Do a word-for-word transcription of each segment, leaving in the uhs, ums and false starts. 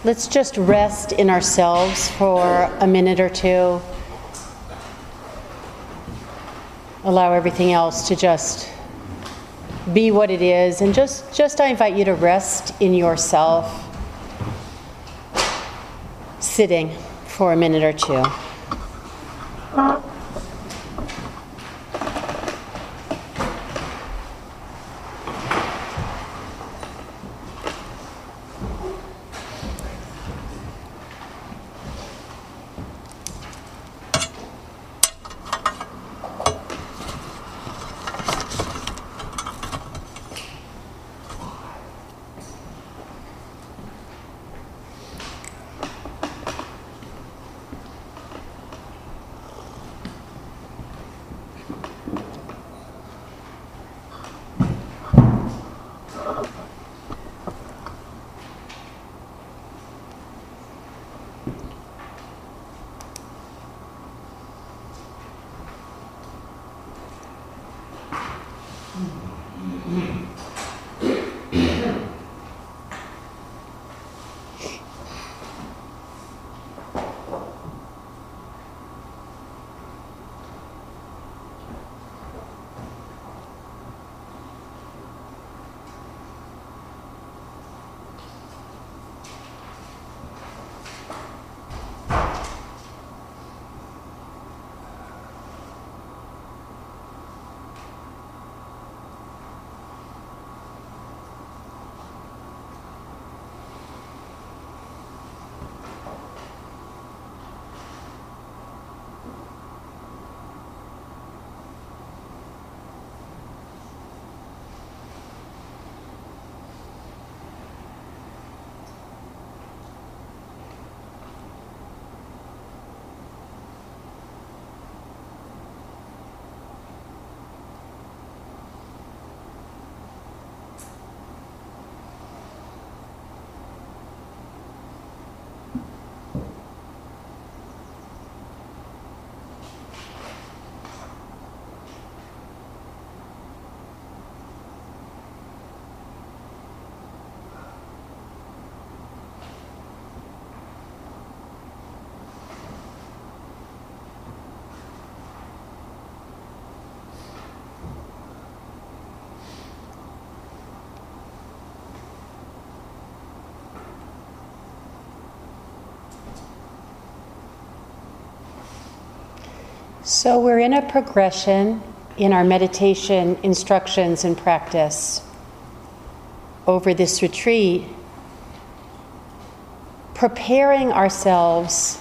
let's just rest in ourselves for a minute or two. Allow everything else to just be what it is, and just, just I invite you to rest in yourself, sitting for a minute or two. So we're in a progression in our meditation instructions and practice over this retreat, preparing ourselves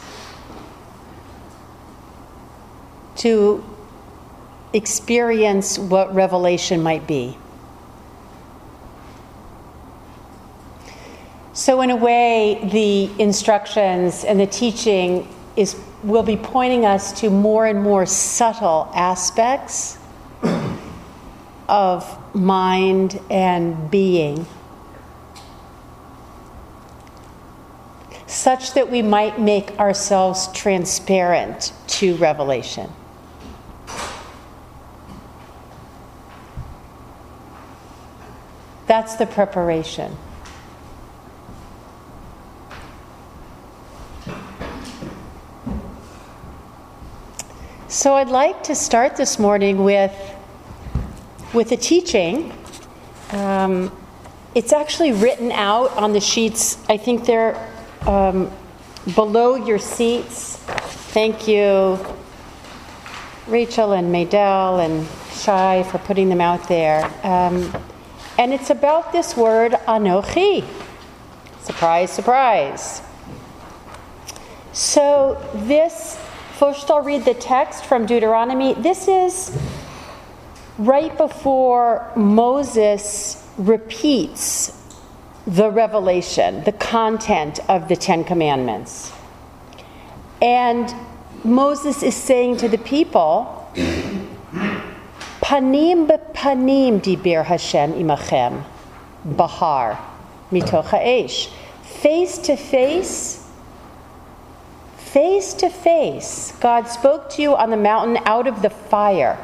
to experience what revelation might be. So in a way, the instructions and the teaching is will be pointing us to more and more subtle aspects of mind and being, such that we might make ourselves transparent to revelation. That's the preparation. So I'd like to start this morning with, with a teaching. Um, it's actually written out on the sheets. I think they're um, below your seats. Thank you, Rachel and Maydell and Shai, for putting them out there. Um, and it's about this word, Anochi. Surprise, surprise. So this... First, I'll read the text from Deuteronomy. This is right before Moses repeats the revelation, the content of the Ten Commandments. And Moses is saying to the people, Panim bepanim diber Hashem imachem, bahar, mitoch ha'esh. Face to face, Face to face, God spoke to you on the mountain out of the fire.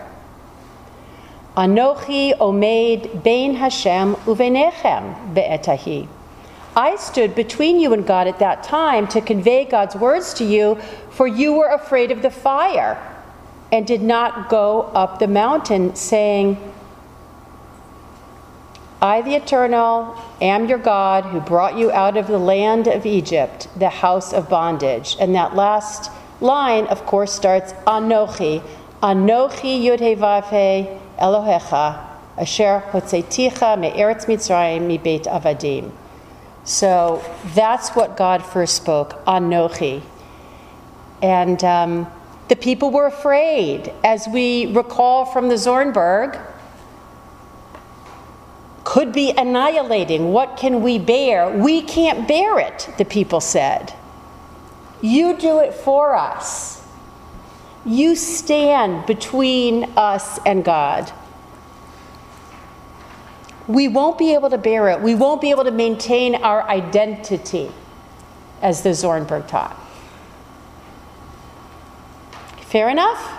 Anochi omed bein Hashem uvenechem be'etahi. I stood between you and God at that time to convey God's words to you, for you were afraid of the fire and did not go up the mountain, saying, I, the Eternal, am your God who brought you out of the land of Egypt, the house of bondage. And that last line, of course, starts Anochi. Anochi Yud He Vav He Elohecha Asher Hotzeticha Me'eretz Mitzrayim Mi Beit Avadim. So that's what God first spoke, Anochi. And um, the people were afraid. As we recall from the Zornberg, could be annihilating. What can we bear? We can't bear it, the people said. You do it for us. You stand between us and God. We won't be able to bear it. We won't be able to maintain our identity, as the Zornberg taught. Fair enough?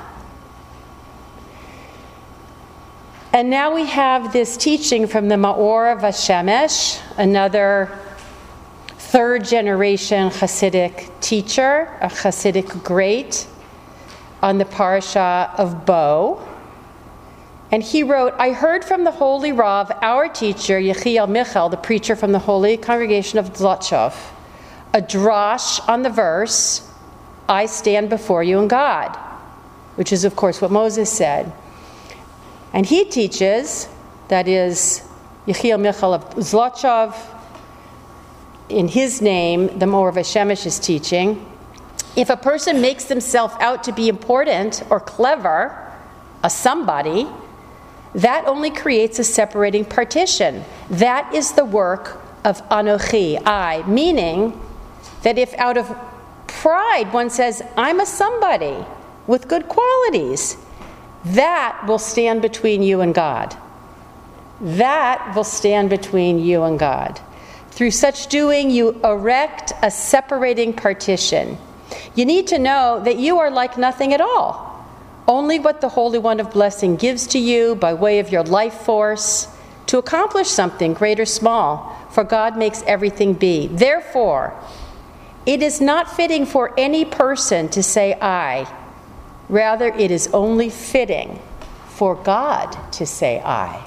And now we have this teaching from the Maor Vashemesh, another third generation Hasidic teacher, a Hasidic great, on the parasha of Bo. And he wrote, I heard from the Holy Rav, our teacher, Yechiel Michal, the preacher from the Holy Congregation of Zlotchov, a drash on the verse, I stand before you in God, which is, of course, what Moses said. And he teaches, that is, Yechiel Michal of Zlotchov, in his name, the Maor Vashemesh is teaching, if a person makes himself out to be important or clever, a somebody, that only creates a separating partition. That is the work of Anochi, I, meaning that if out of pride one says, I'm a somebody with good qualities, that will stand between you and God. That will stand between you and God. Through such doing, you erect a separating partition. You need to know that you are like nothing at all. Only what the Holy One of Blessing gives to you by way of your life force to accomplish something, great or small, for God makes everything be. Therefore, it is not fitting for any person to say, I. Rather, it is only fitting for God to say, I.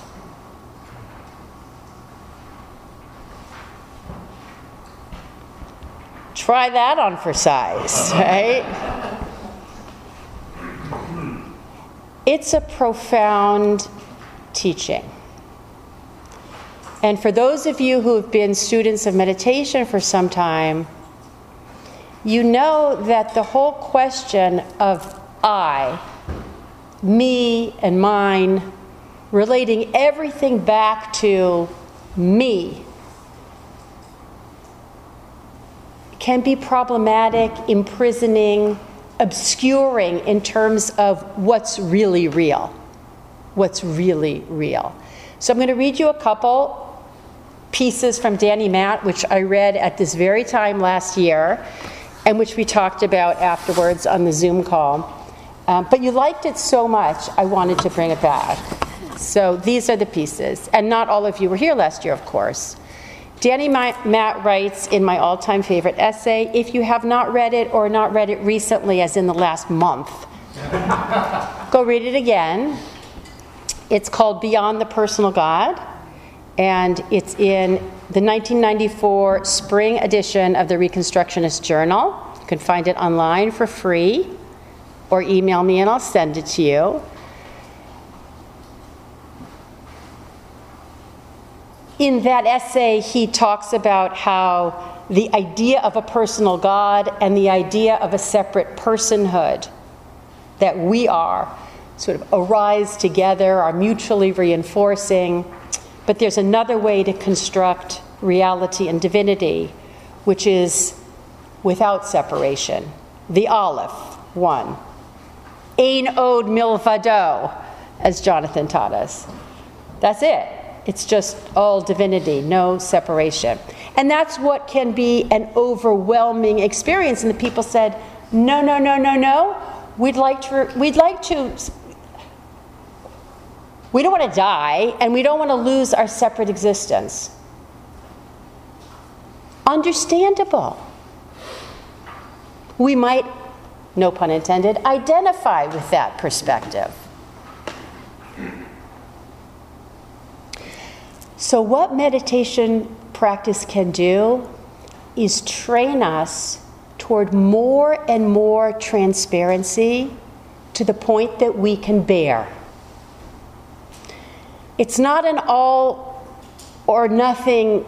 Try that on for size, right? It's a profound teaching. And for those of you who have been students of meditation for some time, you know that the whole question of I, me and mine, relating everything back to me, can be problematic, imprisoning, obscuring in terms of what's really real. What's really real. So I'm going to read you a couple pieces from Danny Matt, which I read at this very time last year, and which we talked about afterwards on the Zoom call. Um, but you liked it so much, I wanted to bring it back. So these are the pieces. And not all of you were here last year, of course. Danny Matt writes in my all-time favorite essay, if you have not read it or not read it recently, as in the last month, go read it again. It's called Beyond the Personal God, and it's in the nineteen ninety-four spring edition of the Reconstructionist Journal. You can find it online for free, or email me and I'll send it to you. In that essay, he talks about how the idea of a personal God and the idea of a separate personhood that we are sort of arise together, are mutually reinforcing. But there's another way to construct reality and divinity, which is without separation. The Aleph, one. Ein od milvado, as Jonathan taught us. That's it. It's just all divinity, no separation. And that's what can be an overwhelming experience. And the people said, no, no, no, no, no. We'd like to, we'd like to, we don't want to die, and we don't want to lose our separate existence. understandable. We might, no pun intended, identify with that perspective. So what meditation practice can do is train us toward more and more transparency to the point that we can bear. It's not an all or nothing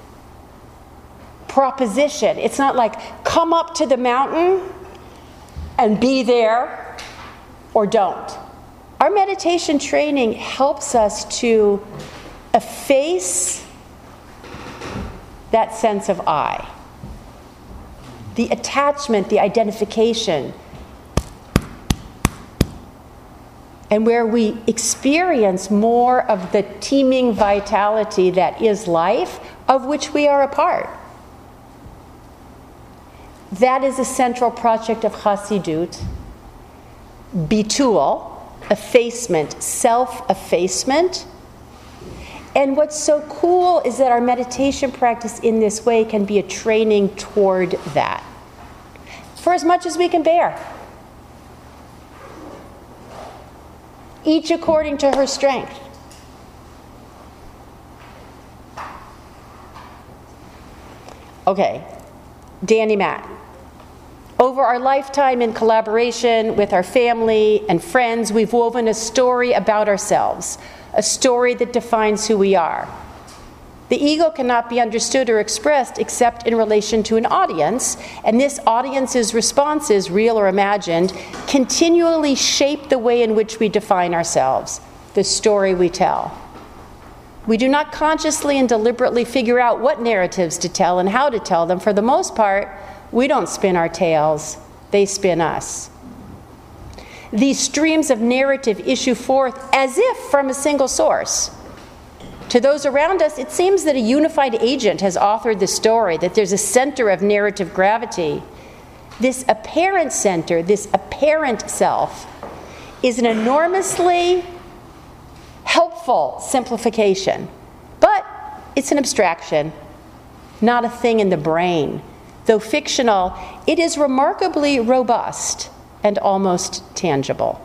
proposition. It's not like, come up to the mountain and be there, or don't. Our meditation training helps us to efface that sense of I. The attachment, the identification, and where we experience more of the teeming vitality that is life, of which we are a part. That is a central project of Chassidut. Bitul, effacement, self-effacement. And what's so cool is that our meditation practice in this way can be a training toward that, for as much as we can bear. Each according to her strength. Okay, Danny Matt. Over our lifetime in collaboration with our family and friends, we've woven a story about ourselves, a story that defines who we are. The ego cannot be understood or expressed except in relation to an audience, and this audience's responses, real or imagined, continually shape the way in which we define ourselves, the story we tell. We do not consciously and deliberately figure out what narratives to tell and how to tell them. For the most part, we don't spin our tales, they spin us. These streams of narrative issue forth as if from a single source. To those around us, it seems that a unified agent has authored the story, that there's a center of narrative gravity. This apparent center, this apparent self, is an enormously helpful simplification. But it's an abstraction, not a thing in the brain. Though fictional, it is remarkably robust and almost tangible.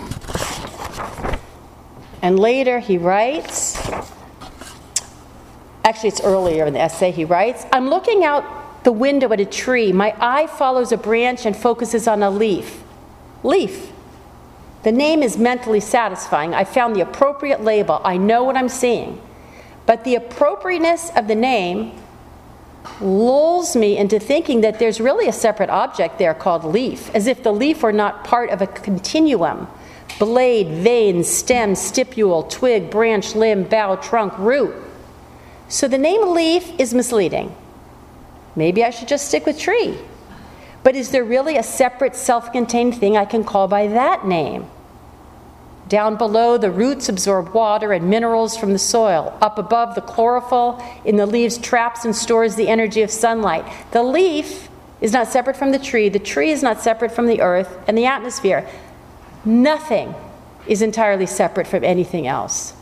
And later he writes, actually it's earlier in the essay, he writes, I'm looking out the window at a tree. My eye follows a branch and focuses on a leaf. Leaf. The name is mentally satisfying. I found the appropriate label. I know what I'm seeing. But the appropriateness of the name lulls me into thinking that there's really a separate object there called leaf, as if the leaf were not part of a continuum. Blade, vein, stem, stipule, twig, branch, limb, bough, trunk, root. So the name leaf is misleading. Maybe I should just stick with tree. But is there really a separate self-contained thing I can call by that name? Down below, the roots absorb water and minerals from the soil. Up above, the chlorophyll in the leaves traps and stores the energy of sunlight. The leaf is not separate from the tree. The tree is not separate from the earth and the atmosphere. Nothing is entirely separate from anything else.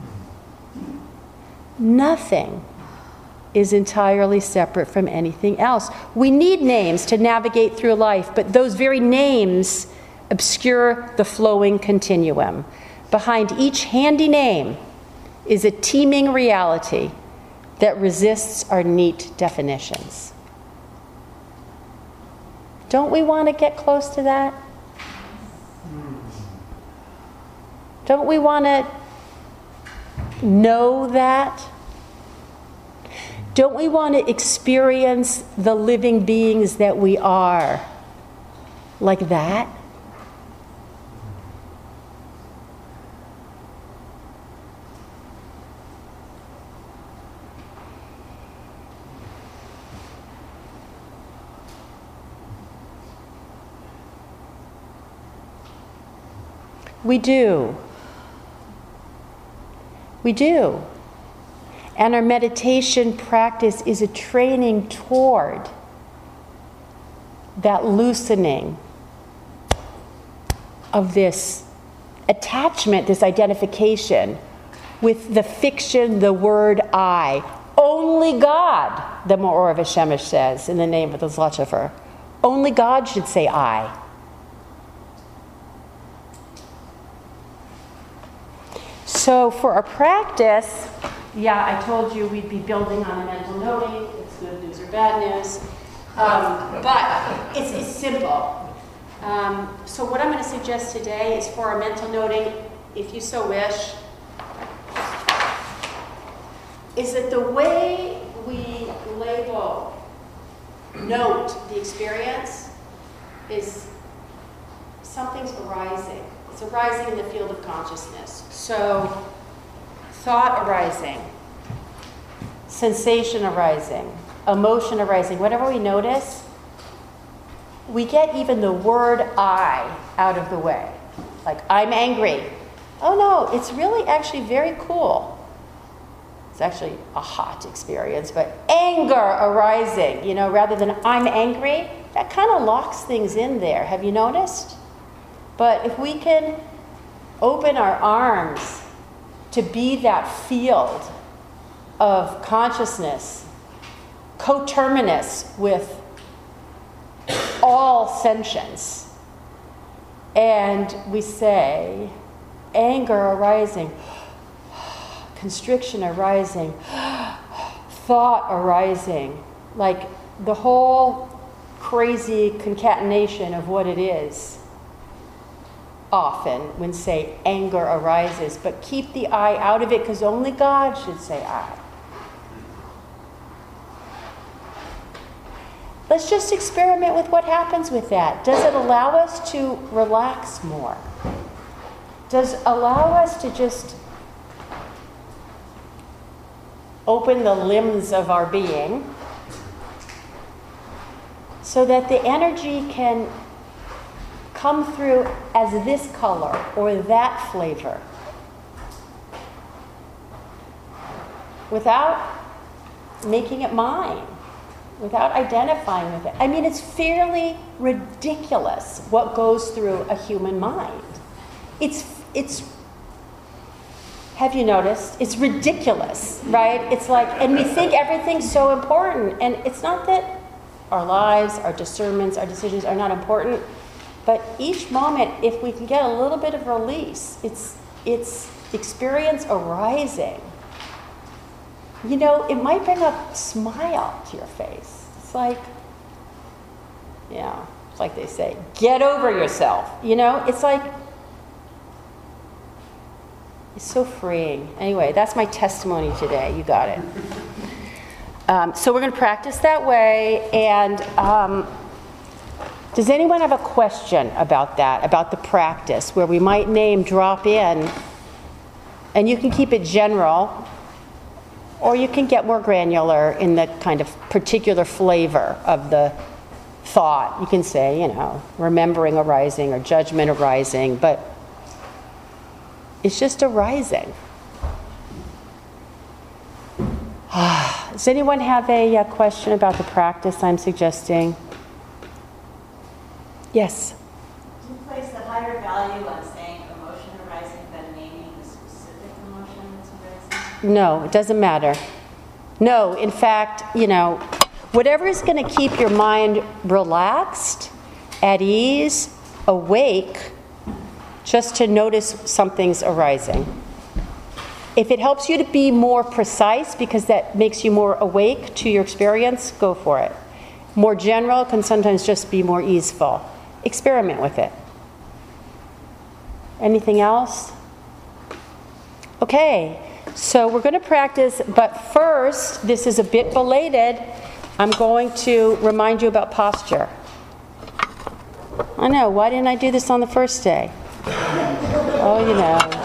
Nothing is entirely separate from anything else. We need names to navigate through life, but those very names obscure the flowing continuum. Behind each handy name is a teeming reality that resists our neat definitions. Don't we want to get close to that? Don't we want to know that? Don't we want to experience the living beings that we are like that? We do. We do. And our meditation practice is a training toward that loosening of this attachment, this identification with the fiction, the word I, Only God, the Maor of Hashemish says in the name of the Zlotchever. Only God should say I. So for our practice, yeah, I told you we'd be building on a mental noting. It's good news or bad news. Um, but it's, it's simple. Um, so what I'm going to suggest today is for our mental noting, if you so wish, is that the way we label, note the experience is something's arising. It's arising in the field of consciousness. So, thought arising, sensation arising, emotion arising, whatever we notice, we get even the word I out of the way. Like, I'm angry. Oh no, it's really actually very cool. It's actually a hot experience, but anger arising, you know, rather than I'm angry, that kind of locks things in there. Have you noticed? But if we can open our arms to be that field of consciousness, coterminous with all sentience, and we say, anger arising, constriction arising, thought arising, like the whole crazy concatenation of what it is. Often when say anger arises, but keep the I out of it because only God should say I. Let's just experiment with what happens with that. Does it allow us to relax more? Does it allow us to just open the limbs of our being so that the energy can come through as this color or that flavor without making it mine, without identifying with it. I mean, it's fairly ridiculous what goes through a human mind. It's, it's, have you noticed? It's ridiculous, right? It's like, and we think everything's so important, and it's not that our lives, our discernments, our decisions are not important. But each moment, if we can get a little bit of release, it's it's experience arising. You know, it might bring a smile to your face. It's like, yeah, it's like they say, get over yourself. You know, it's like, it's so freeing. Anyway, that's my testimony today. You got it. Um, so we're going to practice that way, and um, does anyone have a question about that, about the practice, where we might name drop in, and you can keep it general, or you can get more granular in the kind of particular flavor of the thought. You can say, you know, remembering arising or judgment arising, but it's just arising. Does anyone have a, a question about the practice I'm suggesting? Yes? Do you place the higher value on saying emotion arising than naming the specific emotion that's arising? No, it doesn't matter. No, in fact, you know, whatever is going to keep your mind relaxed, at ease, awake, just to notice something's arising. If it helps you to be more precise because that makes you more awake to your experience, go for it. More general can sometimes just be more easeful. Experiment with it. Anything else? Okay, so we're going to practice, but first, this is a bit belated. I'm going to remind you about posture. I know, why didn't I do this on the first day? Oh, you know.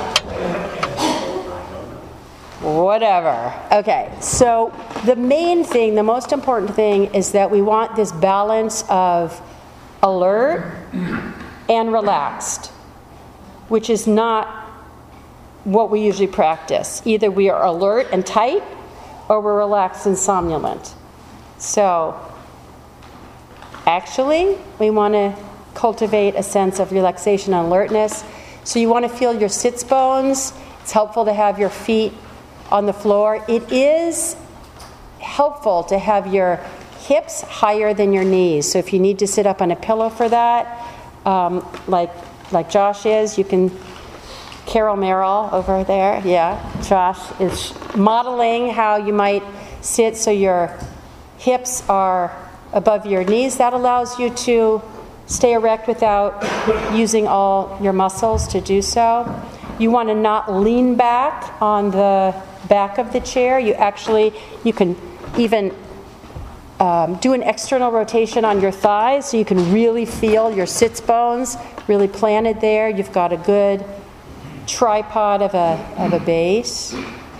Whatever. Okay, so the main thing, the most important thing is that we want this balance of alert and relaxed, which is not what we usually practice. Either we are alert and tight, or we're relaxed and somnolent. So, actually, we want to cultivate a sense of relaxation and alertness. So you want to feel your sits bones. It's helpful to have your feet on the floor. It is helpful to have your hips higher than your knees. So if you need to sit up on a pillow for that, um, like like Josh is, you can. Carol Merrill over there, yeah. Josh is modeling how you might sit so your hips are above your knees. That allows you to stay erect without using all your muscles to do so. You want to not lean back on the back of the chair. You actually, you can even um, do an external rotation on your thighs so you can really feel your sits bones really planted there. You've got a good tripod of a, of a base.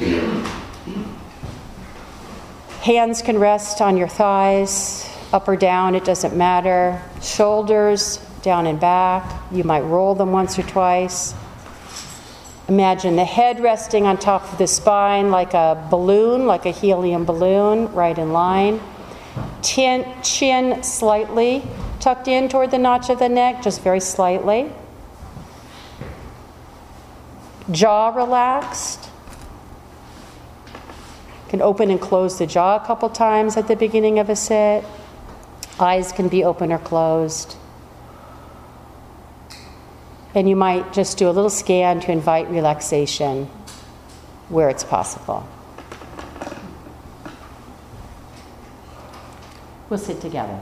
Hands can rest on your thighs, up or down, it doesn't matter. Shoulders down and back. You might roll them once or twice. Imagine the head resting on top of the spine like a balloon, like a helium balloon, right in line. Chin, chin slightly tucked in toward the notch of the neck, just very slightly. Jaw relaxed. Can open and close the jaw a couple times at the beginning of a sit. Eyes can be open or closed. And you might just do a little scan to invite relaxation where it's possible. We'll sit together.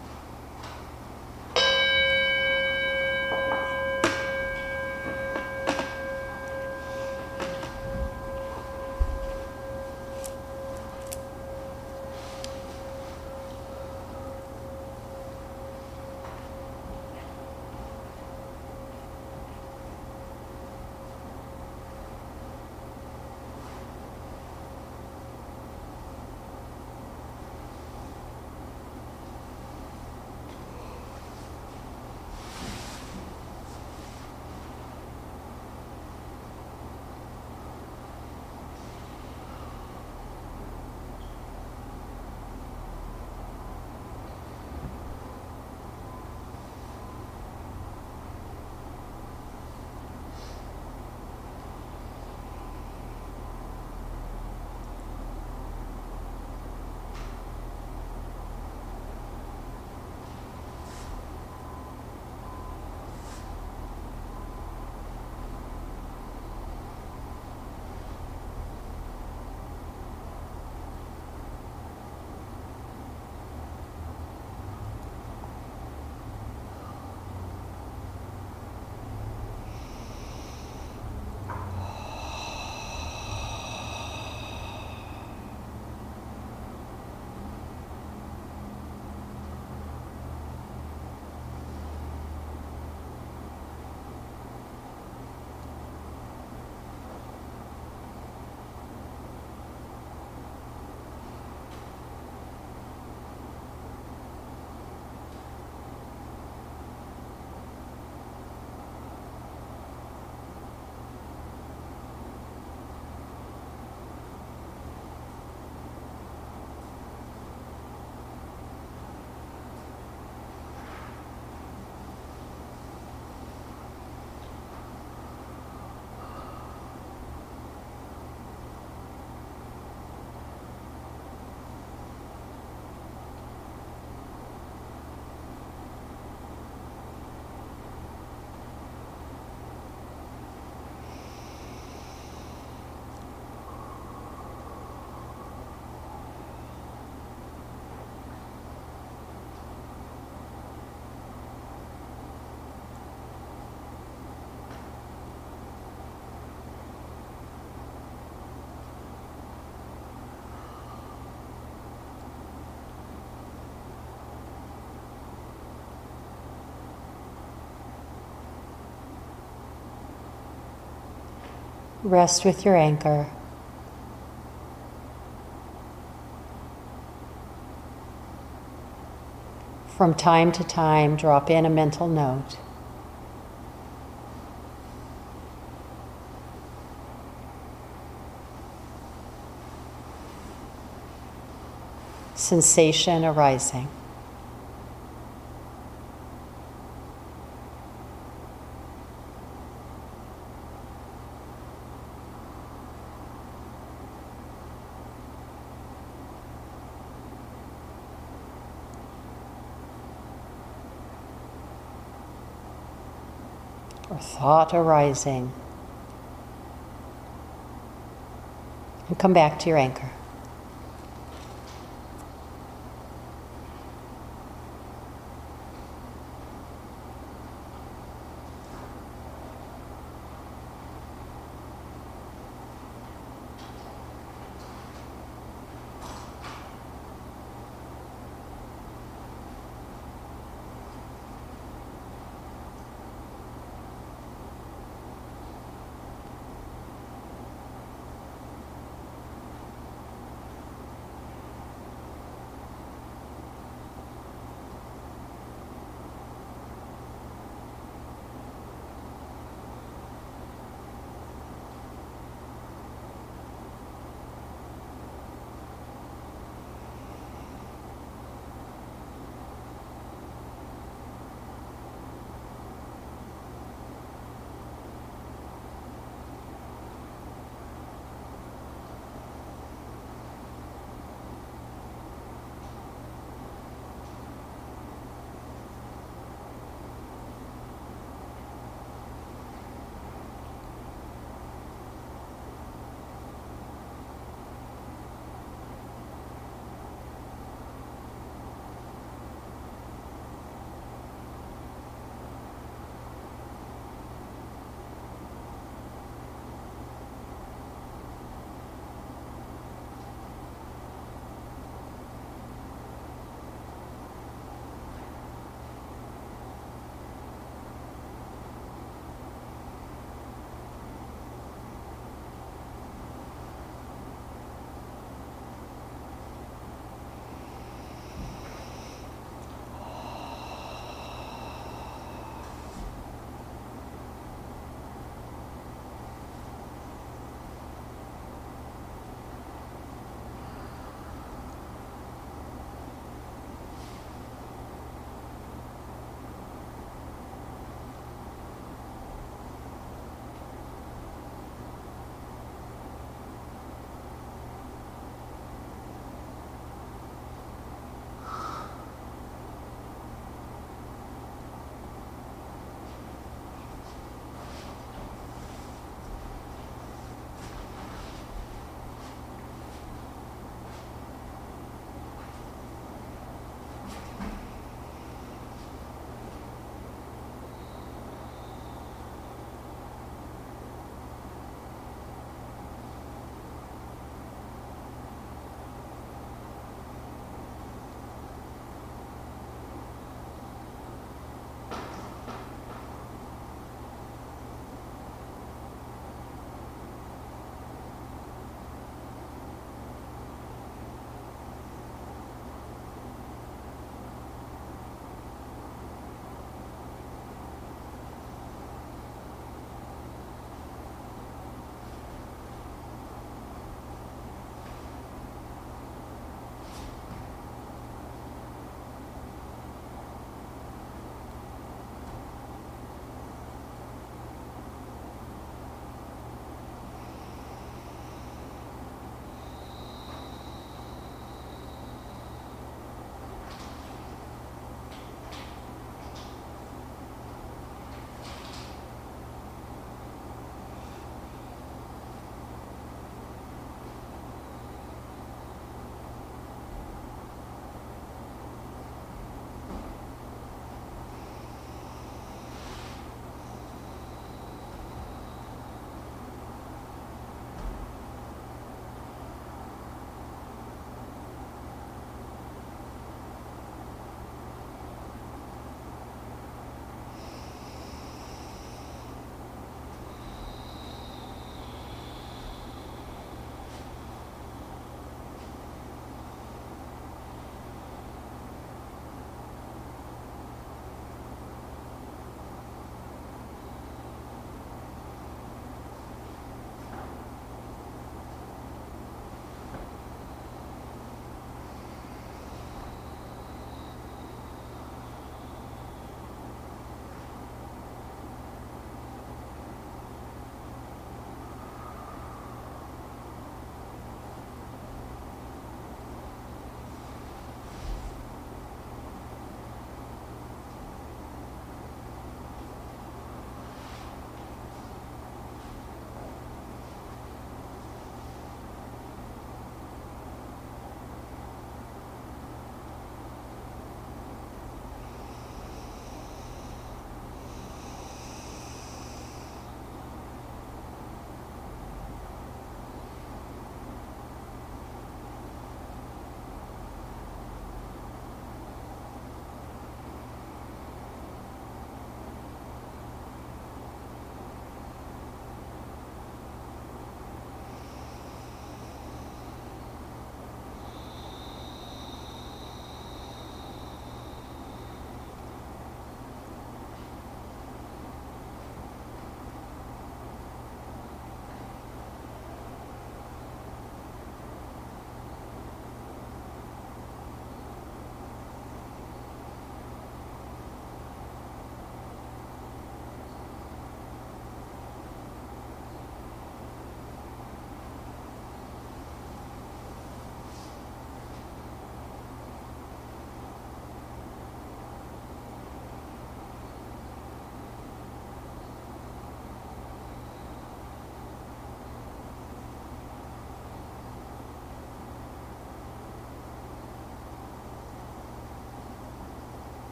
Rest with your anchor. From time to time, drop in a mental note. Sensation arising. or thought arising. And come back to your anchor.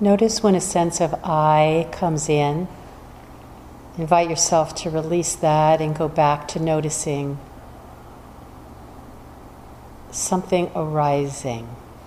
Notice when a sense of I comes in. Invite yourself to release that and go back to noticing something arising.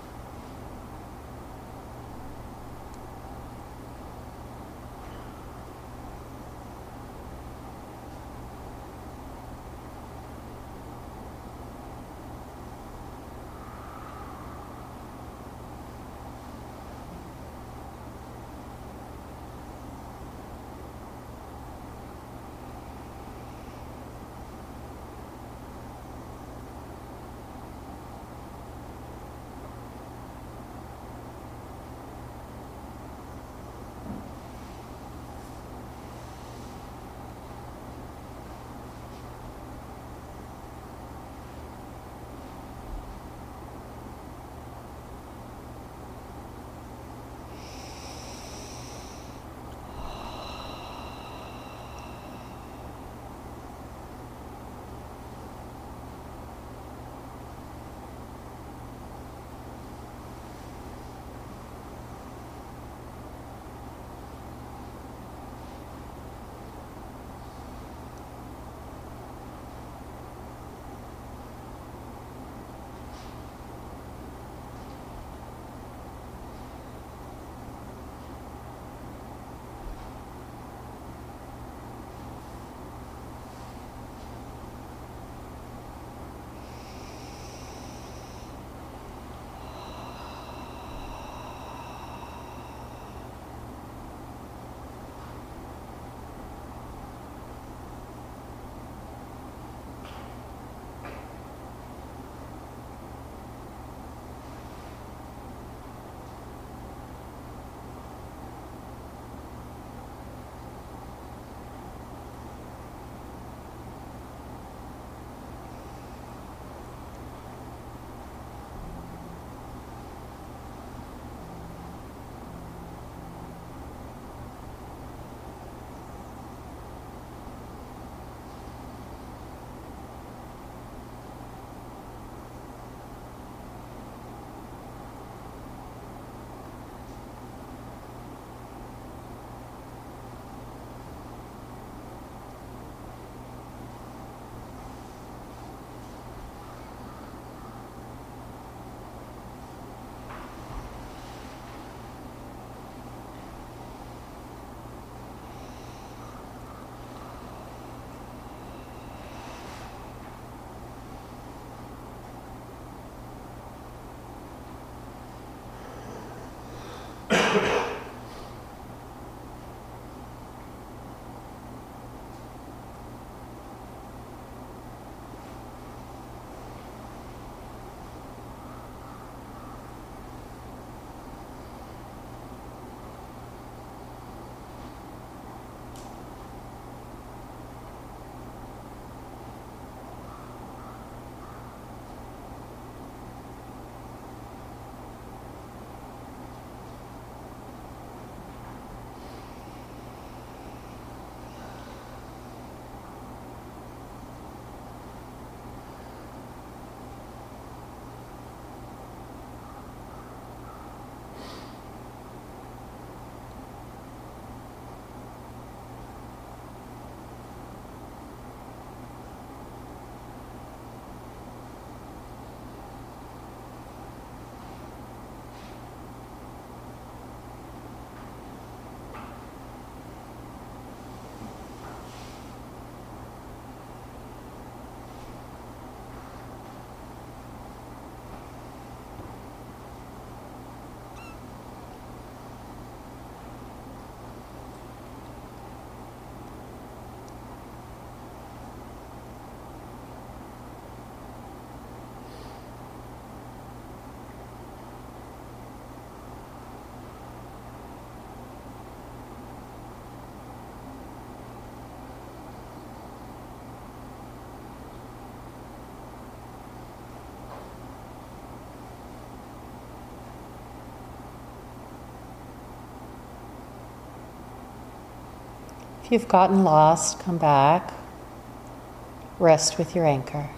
If you've gotten lost, come back. Rest with your anchor.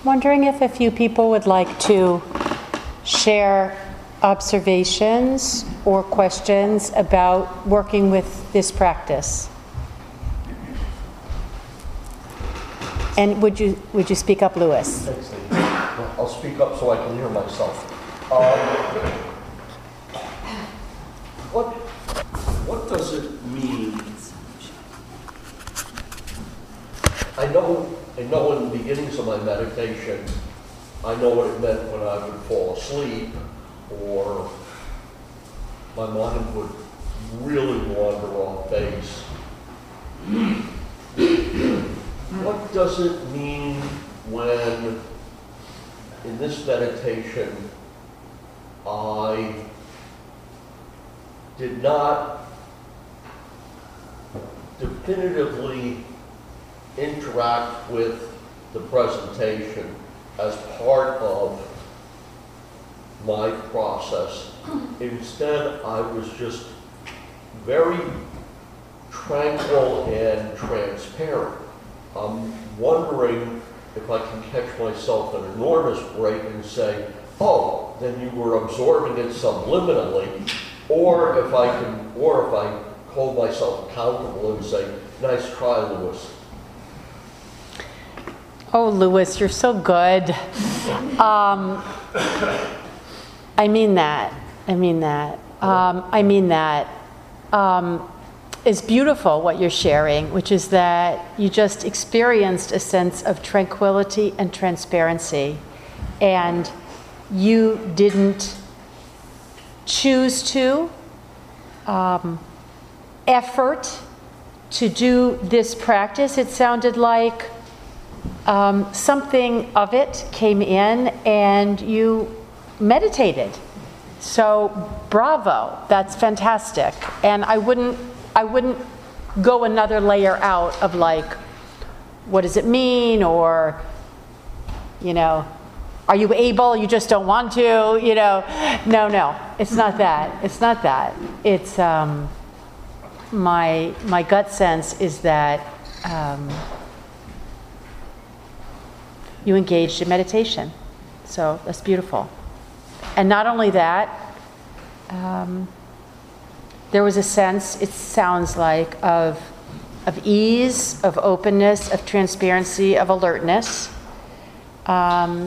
Wondering if a few people would like to share observations or questions about working with this practice. And would you would you speak up, Louis? Thanks, Lee. I'll speak up so I can hear myself. Um, what what does it mean? I know I know in the beginnings of my meditation, I know what it meant when I would fall asleep or my mind would really wander off base. What does it mean when, in this meditation, I did not definitively interact with the presentation as part of my process? Instead, I was just very tranquil and transparent. I'm wondering if I can catch myself an enormous break and say, oh, then you were absorbing it subliminally, or if I can, or if I hold myself accountable and say, nice try, Louis. Oh, Louis, you're so good. Um, I mean that. I mean that. Um, I mean that. Um, It's beautiful what you're sharing, which is that you just experienced a sense of tranquility and transparency, and you didn't choose to um, effort to do this practice. It sounded like um, something of it came in and you meditated. So bravo, that's fantastic. And I wouldn't I wouldn't go another layer out of like, what does it mean? Or, you know, are you able? You just don't want to, you know. No, no, it's not that. It's not that. It's um, my my gut sense is that um, you engaged in meditation. So that's beautiful. And not only that, um, there was a sense, it sounds like, of, of ease, of openness, of transparency, of alertness. Um,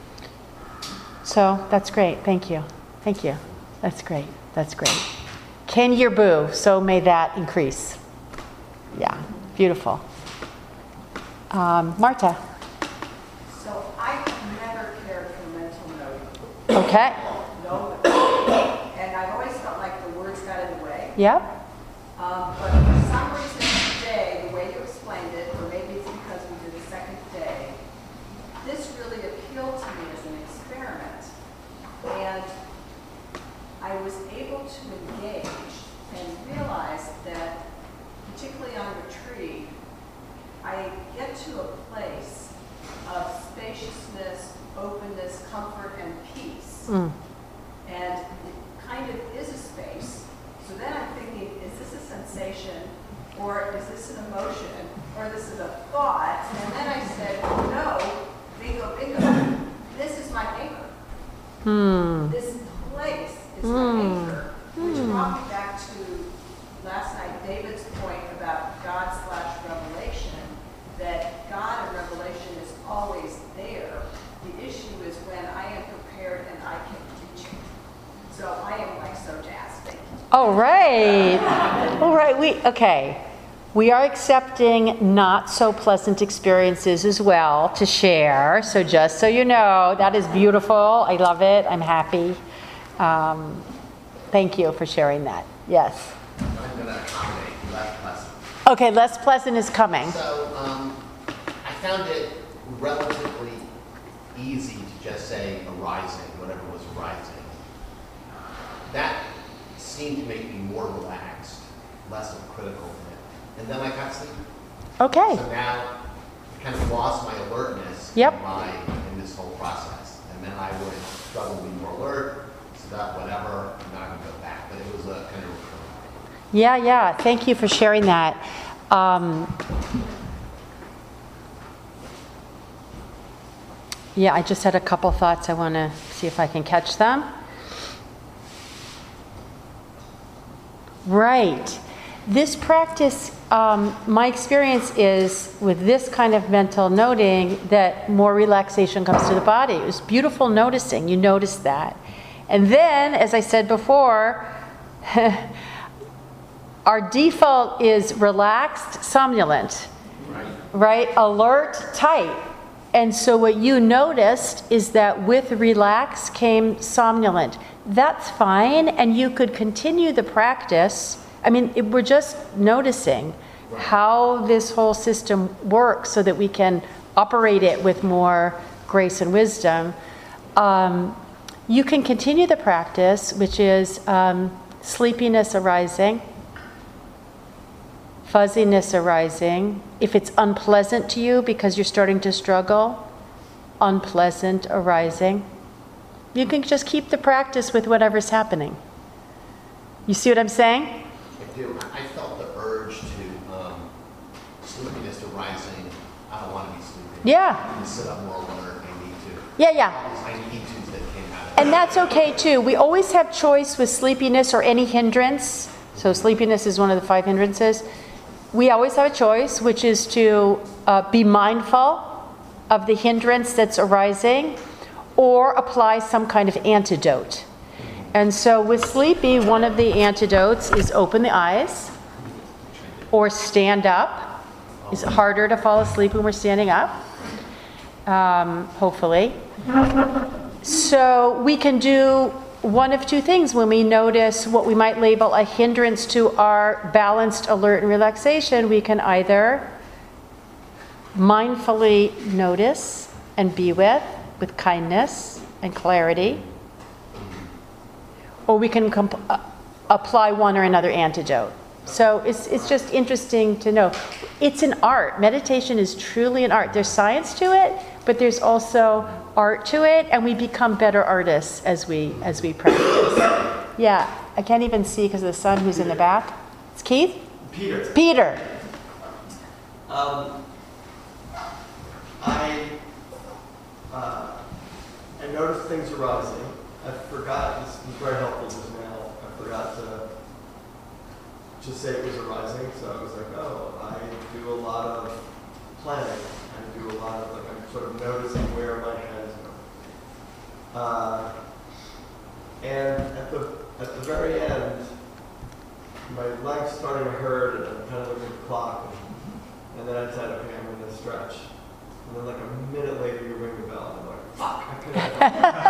so that's great. Thank you. Thank you. That's great. That's great. Ken Yerbu, so may that increase. Yeah, beautiful. Um, Marta. So I never cared for mental note. Okay. No. And I've always felt like the words got in the way. Yep. Um, but for some reason today, the way you explained it, or maybe it's because we did the second day, this really appealed to me as an experiment. And I was able to engage and realize that, particularly on retreat, I get to a place of spaciousness, openness, comfort, and peace. Mm. And it kind of is a space. So then I'm thinking, is this a sensation, or is this an emotion, or this is a thought? And then I said, no, bingo, bingo, this is my anchor. Hmm. This place is Mm. my anchor, which brought me back to last night, David's point about God slash revelation, that God and revelation is always there. The issue is when I am prepared and I can reach it. So I am like so jazzed. Thank you. All right. All right. We okay. We are accepting not so pleasant experiences as well to share. So just so you know, that is beautiful. I love it. I'm happy. Um, thank you for sharing that. Yes. I'm going to accommodate less pleasant. Okay, less pleasant is coming. So um, I found it relatively easy to just say arising, whatever was arising. That seemed to make me more relaxed, less of a critical bit. And then I got sleepy. Okay. So now I kind of lost my alertness Yep. in, my, in this whole process. And then I would struggle to be more alert, so that whatever, I'm not going to go back. But it was a kind of recurring. Yeah, yeah. Thank you for sharing that. Um, Yeah, I just had a couple thoughts. I want to see if I can catch them. Right. This practice, um, my experience is with this kind of mental noting that more relaxation comes to the body. It was beautiful noticing. You notice that. And then, as I said before, our default is relaxed, somnolent, Right. right? Alert, tight. And so what you noticed is that with relax came somnolent. That's fine, and you could continue the practice. I mean, it, we're just noticing how this whole system works so that we can operate it with more grace and wisdom. Um, you can continue the practice, which is um, sleepiness arising, fuzziness arising. If it's unpleasant to you because you're starting to struggle, unpleasant arising. You can just keep the practice with whatever's happening. You see what I'm saying? I do. I I felt the urge to, um, sleepiness arising. I don't want to be sleepy. Yeah. I need to sit up more alert. I need to. Yeah, yeah. These tiny need-tos that came out of it. And that's okay too. We always have choice with sleepiness or any hindrance. So sleepiness is one of the five hindrances. We always have a choice, which is to uh, be mindful of the hindrance that's arising or apply some kind of antidote. And so with sleepy, one of the antidotes is open the eyes or stand up. It's harder to fall asleep when we're standing up, um, hopefully. So we can do one of two things when we notice what we might label a hindrance to our balanced, alert, and relaxation. We can either mindfully notice and be with, with kindness and clarity, or we can comp- uh, apply one or another antidote. So it's it's just interesting to know. It's an art. Meditation is truly an art. There's science to it, but there's also art to it, and we become better artists as we as we practice. Yeah, I can't even see because of the sun who's in the back. It's Keith? Peter. Peter. Um, I uh, I noticed things arising. I forgot. This was very helpful just now. I forgot to just say it was arising. So I was like, oh, I do a lot of planning. I do a lot of like I'm sort of noticing where my head is going. Uh, and at the at the very end, my legs starting to hurt, and I'm kind of looking at the clock, and, and then I decided, okay, I'm going to stretch. And then like a minute later, you ring the bell, and I'm like, fuck, I could have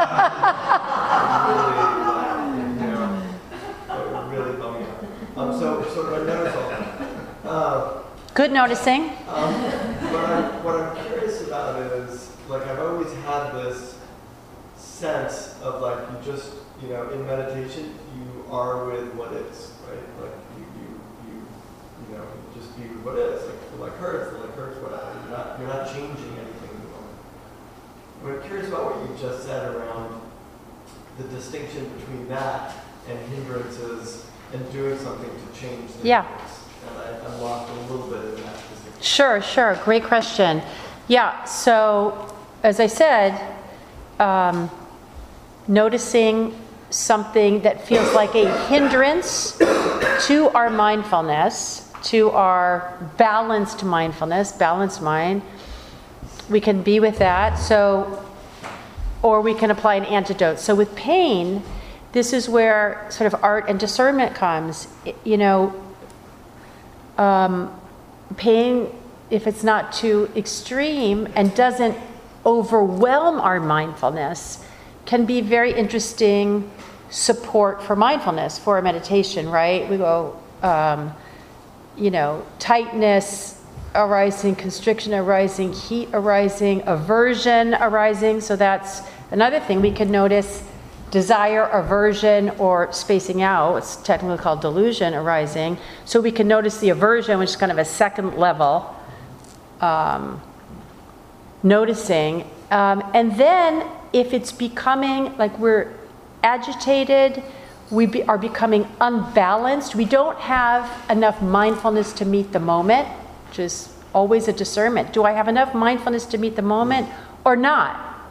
done that. Really, like, you know, it really bummed me out. Um, so, so I noticed all that. Uh, Good noticing. um, what, I'm, what I'm curious about is, like, I've always had this sense of, like, you just, you know, in meditation, you are with what is, right? Like, you, you, you, you know, you just be with what is. Like, the leg hurts, the leg hurts, whatever. You're not, you're not changing anything in the moment. I'm curious about what you just said around the distinction between that and hindrances and doing something to change the Yeah. hindrance. And I, I'm lost a little bit in that distinction. Sure, sure. Great question. Yeah, so as I said, um, noticing something that feels like a hindrance to our mindfulness, to our balanced mindfulness, balanced mind, we can be with that. So, or we can apply an antidote. So with pain, this is where sort of art and discernment comes. You know, um, pain, if it's not too extreme and doesn't overwhelm our mindfulness, can be very interesting support for mindfulness, for a meditation, right? We go, um, you know, tightness arising, constriction arising, heat arising, aversion arising. So that's another thing we can notice. Desire, aversion, or spacing out, it's technically called delusion arising. So we can notice the aversion, which is kind of a second level um, noticing. Um, and then if it's becoming, like we're agitated, we be, are becoming unbalanced, we don't have enough mindfulness to meet the moment, which is always a discernment. Do I have enough mindfulness to meet the moment or not?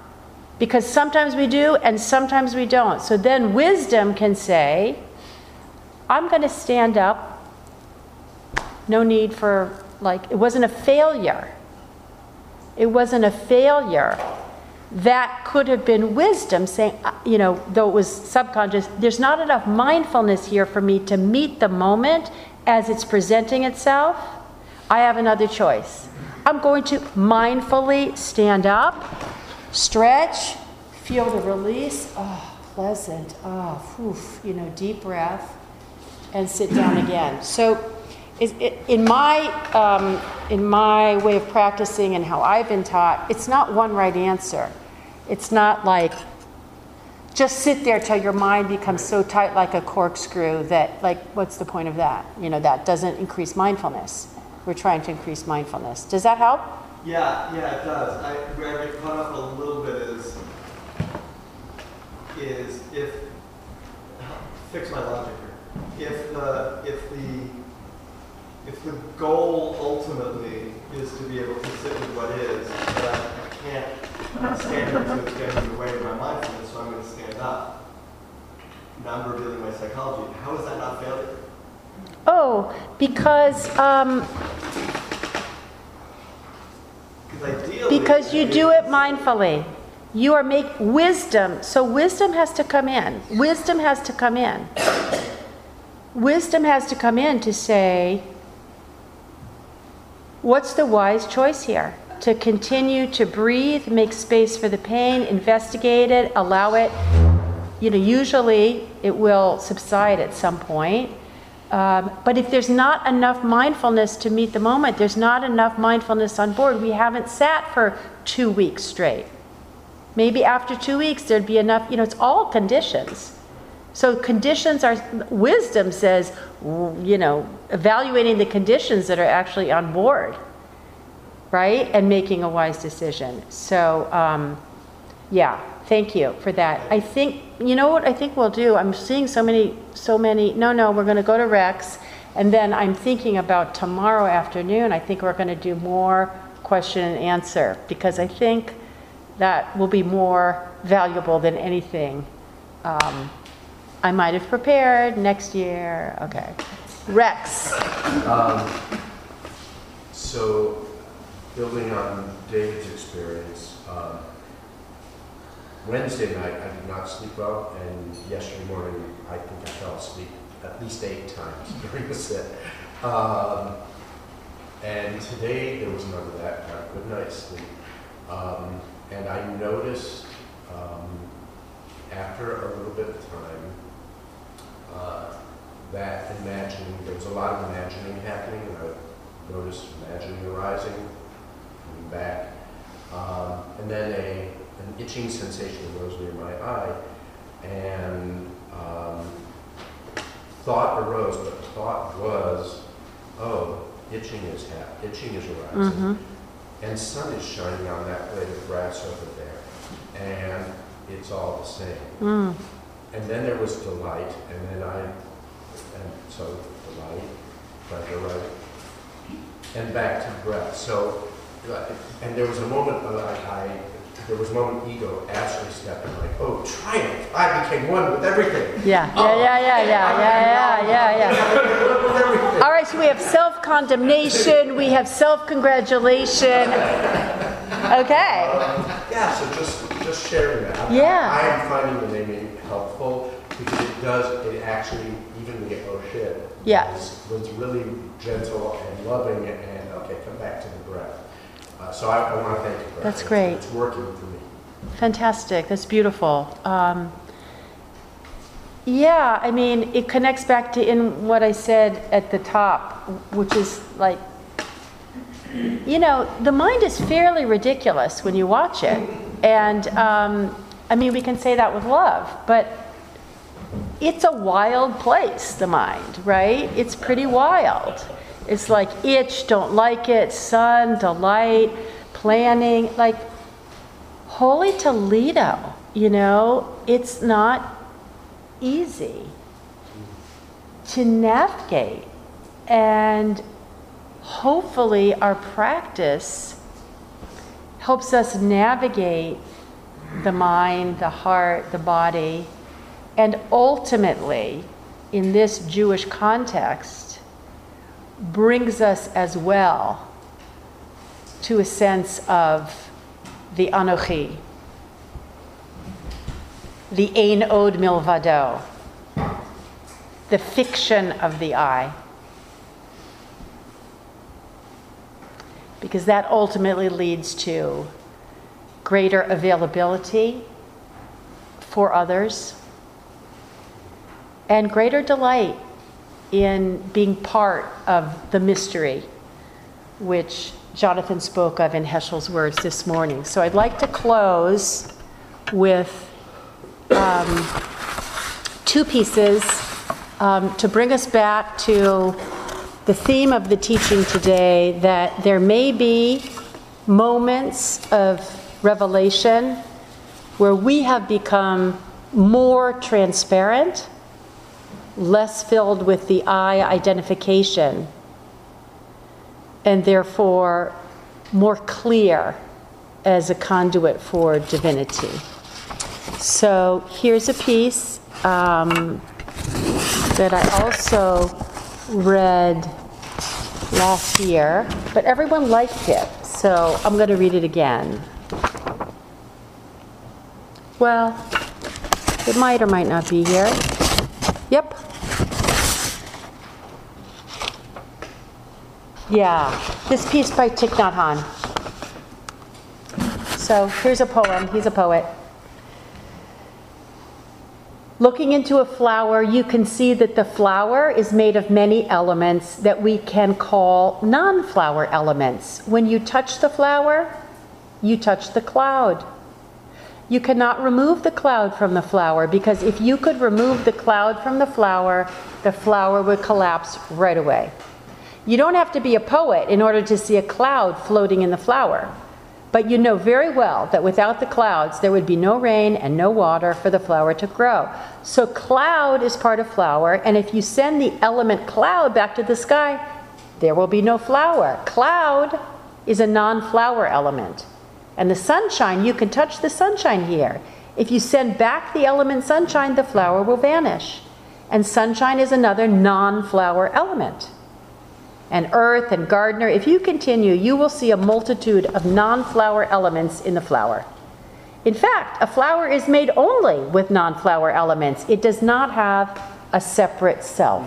Because sometimes we do and sometimes we don't. So then wisdom can say, I'm going to stand up. No need for, like, it wasn't a failure. It wasn't a failure. That could have been wisdom saying, you know, though it was subconscious, there's not enough mindfulness here for me to meet the moment as it's presenting itself. I have another choice. I'm going to mindfully stand up, stretch, feel the release. Oh, pleasant. Oh, whew, you know, deep breath, and sit down again. So is it, in my um, in my way of practicing and how I've been taught, it's not one right answer. It's not like just sit there till your mind becomes so tight like a corkscrew that, like, what's the point of that? You know, that doesn't increase mindfulness. We're trying to increase mindfulness. Does that help? Yeah, yeah, it does. I, where I get caught up a little bit is, is if, fix my logic here. If the, if the, if the goal ultimately is to be able to sit with what is, but I, I can't stand up to it's getting in the way of my mindfulness, so I'm going to stand up. Now I'm revealing my psychology. How is that not failure? Oh, because um, ideally, because you do it mindfully. You are make wisdom. So wisdom has to come in. Wisdom has to come in. Wisdom has to come in to say, what's the wise choice here? To continue to breathe, make space for the pain, investigate it, allow it. You know, usually it will subside at some point. Um, but if there's not enough mindfulness to meet the moment, there's not enough mindfulness on board. We haven't sat for two weeks straight. Maybe after two weeks there'd be enough, you know, it's all conditions. So conditions are, wisdom says, you know, evaluating the conditions that are actually on board, right? And making a wise decision. So, um, yeah, thank you for that. I think, you know what I think we'll do? I'm seeing so many, so many, no, no, we're going to go to Rex. And then I'm thinking about tomorrow afternoon, I think we're going to do more question and answer, because I think that will be more valuable than anything um, I might have prepared next year. Okay. Rex. Um, so, building on David's experience, um, Wednesday night I did not sleep well, and yesterday morning I think I fell asleep at least eight times during the sit. Um, and today there was none of that. Got a good night's sleep. Um, and I noticed um, after a little bit of time uh, that imagining, there was a lot of imagining happening, and I noticed imagining arising, coming back, um, and then a an itching sensation arose near my eye, and um, thought arose, but the thought was, oh, itching is hap- itching is arising, Mm-hmm. and sun is shining on that blade of grass over there, and it's all the same. Mm. And then there was delight, and then I, and so delight, pleasure, right, and back to breath. So, and there was a moment uh, I, I there was a moment ego actually stepped in, like, oh, triumph! I became one with everything. Yeah, Oh, yeah, yeah, yeah, yeah, yeah, yeah, yeah. With everything. All right, so we have self-condemnation, we have self-congratulation. Okay. Yeah, so just just sharing that. Yeah. I am finding the naming helpful because it does, it actually, even the oh shit, Yeah. was, was really gentle and loving, and okay, come back to the breath. Uh, so I, I want to thank you for that. That's It's- great. It's working for me. Fantastic. That's beautiful. Um, yeah, I mean, it connects back to in what I said at the top, which is like, you know, the mind is fairly ridiculous when you watch it. And um, I mean, we can say that with love, but it's a wild place, the mind, right? It's pretty wild. It's like itch, don't like it, sun, delight, planning, like Holy Toledo, you know, it's not easy to navigate. And hopefully our practice helps us navigate the mind, the heart, the body, and ultimately, in this Jewish context, brings us as well to a sense of the Anochi, the Ein Od Milvado, the fiction of the I. Because that ultimately leads to greater availability for others and greater delight in being part of the mystery, which Jonathan spoke of in Heschel's words this morning. So I'd like to close with um, two pieces um, to bring us back to the theme of the teaching today, that there may be moments of revelation where we have become more transparent, less filled with the I identification, and therefore more clear as a conduit for divinity. So here's a piece um, that I also read last year, but everyone liked it, so I'm going to read it again. Well, it might or might not be here. Yep. Yeah, this piece by Thich Nhat Hanh. So here's a poem. He's a poet. Looking into a flower, you can see that the flower is made of many elements that we can call non-flower elements. When you touch the flower, you touch the cloud. You cannot remove the cloud from the flower, because if you could remove the cloud from the flower, the flower would collapse right away. You don't have to be a poet in order to see a cloud floating in the flower. But you know very well that without the clouds, there would be no rain and no water for the flower to grow. So cloud is part of flower, and if you send the element cloud back to the sky, there will be no flower. Cloud is a non-flower element. And the sunshine, you can touch the sunshine here. If you send back the element sunshine, the flower will vanish. And sunshine is another non-flower element. And earth and gardener, if you continue, you will see a multitude of non-flower elements in the flower. In fact, a flower is made only with non-flower elements. It does not have a separate self.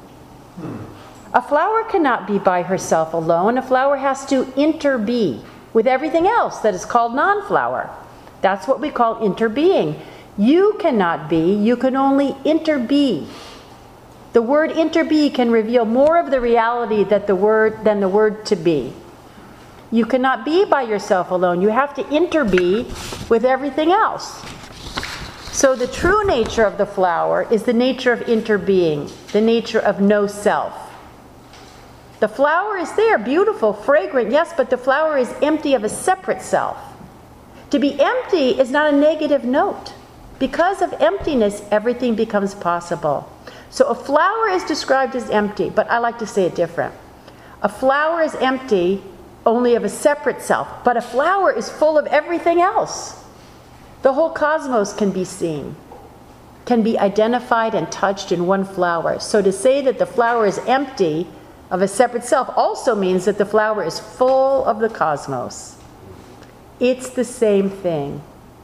A flower cannot be by herself alone. A flower has to interbe with everything else that is called non-flower. That's what we call interbeing. You cannot be, you can only interbe. The word interbe can reveal more of the reality that the word, than the word to be. You cannot be by yourself alone. You have to interbe with everything else. So the true nature of the flower is the nature of interbeing, the nature of no self. The flower is there, beautiful, fragrant, yes, but the flower is empty of a separate self. To be empty is not a negative note. Because of emptiness, everything becomes possible. So a flower is described as empty, but I like to say it different. A flower is empty only of a separate self, but a flower is full of everything else. The whole cosmos can be seen, can be identified and touched in one flower. So to say that the flower is empty of a separate self also means that the flower is full of the cosmos. It's the same thing.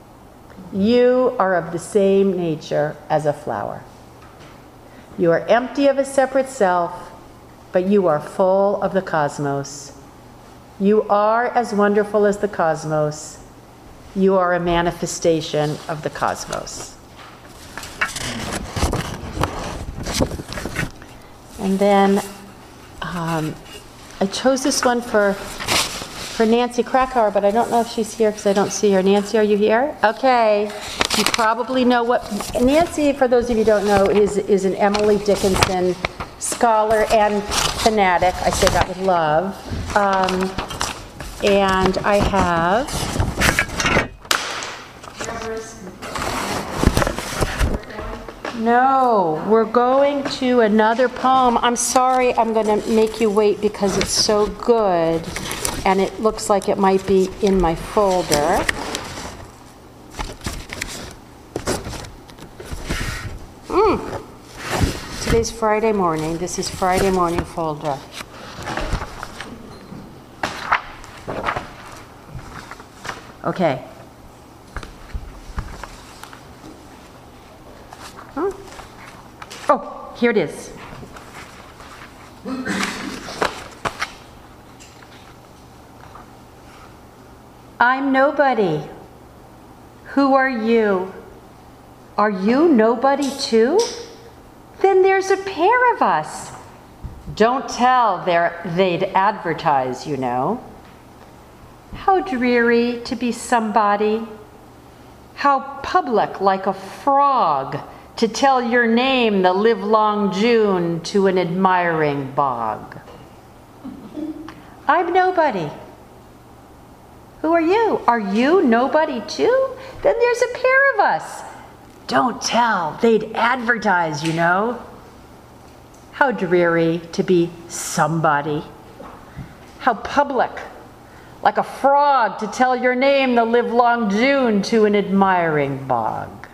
You are of the same nature as a flower. You are empty of a separate self, but you are full of the cosmos. You are as wonderful as the cosmos. You are a manifestation of the cosmos. And then um, I chose this one for, for Nancy Krakauer, but I don't know if she's here because I don't see her. Nancy, are you here? Okay. You probably know what Nancy, for those of you who don't know, is, is an Emily Dickinson scholar and fanatic. I say that with love. Um, and I have No, we're going to another poem. I'm sorry, I'm going to make you wait because it's so good, and it looks like it might be in my folder. Today's Friday morning. This is Friday morning folder. Okay. Huh? Oh, here it is. I'm nobody. Who are you? Are you nobody too? Then there's a pair of us. Don't tell they're, they'd advertise, you know. How dreary to be somebody. How public like a frog to tell your name the livelong June to an admiring bog. I'm nobody. Who are you? Are you nobody too? Then there's a pair of us. Don't tell, they'd advertise, you know. How dreary to be somebody. How public, like a frog to tell your name the livelong June to an admiring bog.